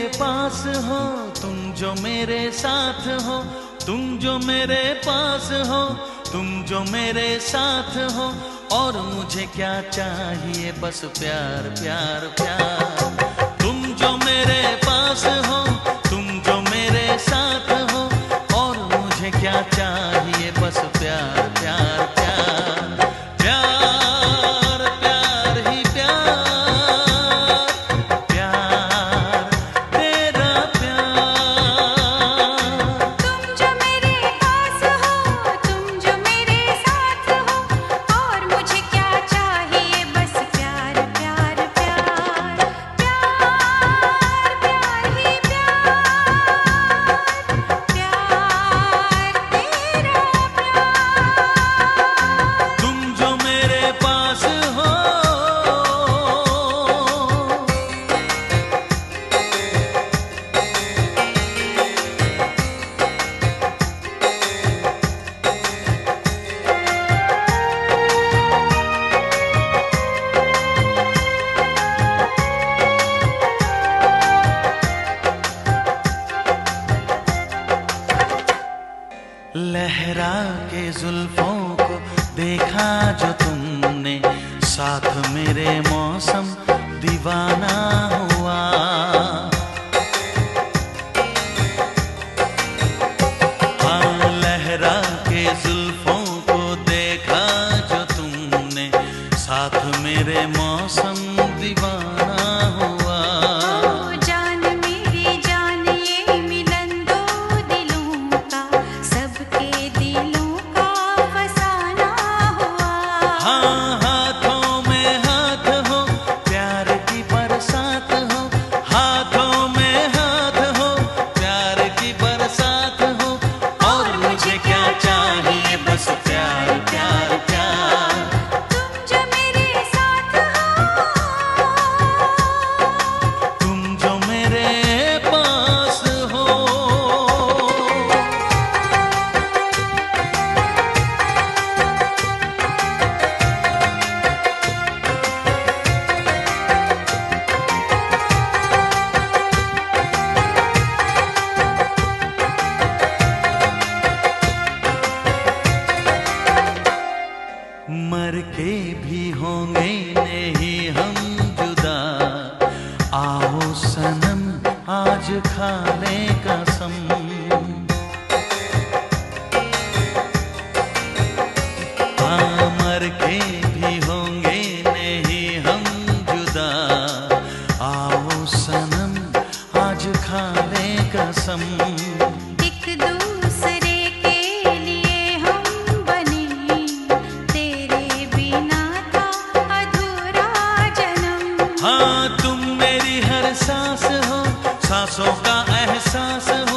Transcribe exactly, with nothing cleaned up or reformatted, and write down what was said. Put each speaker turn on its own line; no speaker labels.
पास हो, तुम जो मेरे साथ हो, तुम जो मेरे पास हो, तुम जो मेरे साथ हो। और मुझे क्या चाहिए, बस प्यार प्यार प्यार। तुम जो मेरे पास हो, तुम जो मेरे साथ हो, और मुझे क्या चाहिए, बस प्यार प्यार प्यार प्यार प्यार ही प्यार, प्यार तेरा प्यार।
तुम जो मेरे पास हो, तुम जो मेरे साथ हो, और मुझे क्या चाहिए, बस प्यार प्यार प्यार प्यार प्यार ही प्यार, प्यार तेरा प्यार।
तुम जो मेरे पास हो। लहरा के जुल्फों को देखा जो तुमने, साथ मेरे मौसम दीवाना हुआ। हाँ, लहरा के जुल्फों को देखा जो तुमने, साथ मेरे मौसम दीवाना हुआ।
ओ जान मेरी जान, ये मिलन दो दिलों का, सबके दिलों का फसाना हुआ।
हाँ, हाथों में हाथ हो, प्यार की बरसात हो, हाथों में हाथ हो, प्यार की बरसात हो। और मुझे क्या चाहिए, बस प्यार प्यार प्यार।
तुम जो मेरे साथ हो,
तुम जो मेरे पास हो। मर के भी होंगे नहीं हम जुदा, आओ सनम आज खा ले कसम। हाँ, मर के भी होंगे नहीं हम जुदा, आओ सनम आज खा ले कसम।
एक दूसरे के लिए हम बने, तेरे बिना था अधूरा जन्म।
हाँ, तुम मेरी हर सांस हो, सांसों का एहसास